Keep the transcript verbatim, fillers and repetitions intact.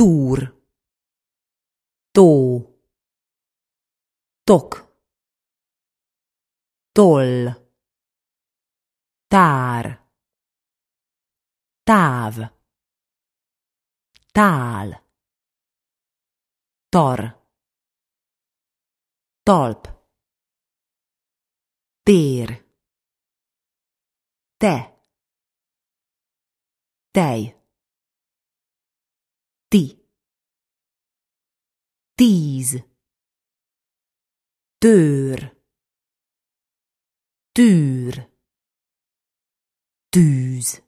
túr, tó, tok, toll, tár, táv, tál, tar, talp, tér, te, tej, ti, tíz, tőr, tűr, tűz.